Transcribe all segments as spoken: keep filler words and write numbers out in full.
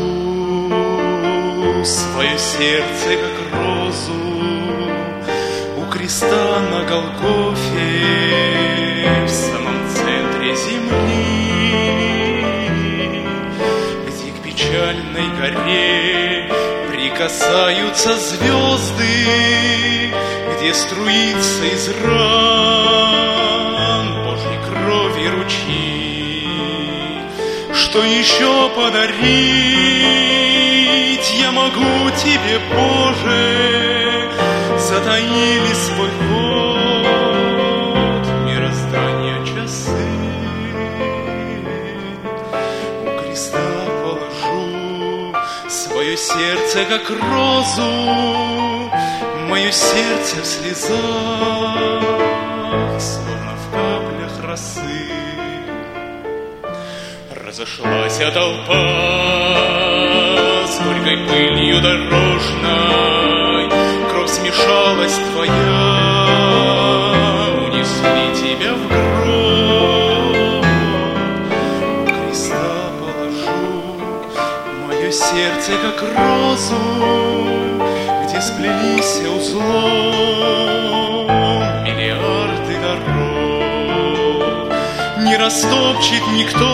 свое сердце, как розу, у креста на Голгофе, в самом центре земли, где к печальной горе прикасаются звезды, где струится из ран Божьей крови ручьи. Что еще подарить я могу тебе, Боже? Затаили свой ход мироздания часы. У креста положу свое сердце, как розу, мое сердце в слезах, словно в каплях росы. Разошлась толпа с горькой пылью дорожной, кровь смешалась твоя, унесли тебя в гроб. У креста положу мое сердце, как розу, где сплелись узлом миллиарды дорог. Не растопчет никто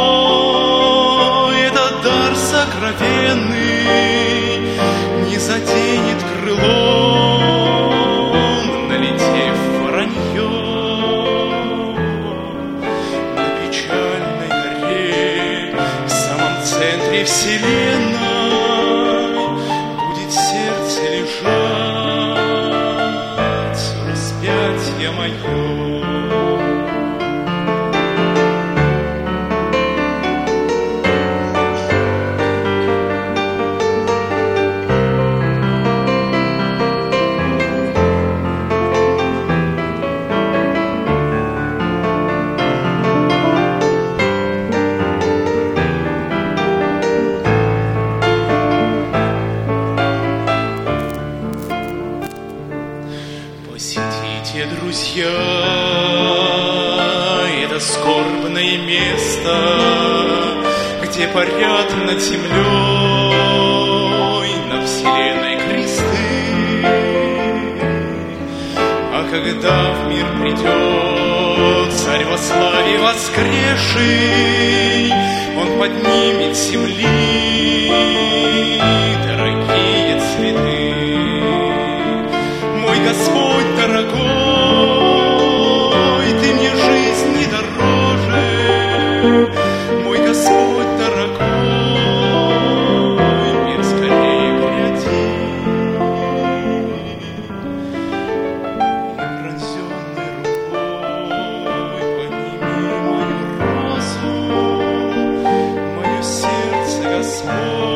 этот дар сокровенный, не заденет крылом, налетев воронье. На печальной горе, в самом центре вселенной, будет сердце лежать, распятие мое. Посетите, друзья, это скорбное место, где парят над землей, на вселенной кресты. А когда в мир придет царь во славе воскресший, он поднимет с земли дорогие цветы. Мой Господь дорогой, ты мне жизни дороже. Мой Господь дорогой, мир скорее гряди. И пронзенной рукой подними мою розу, мое сердце, Господь.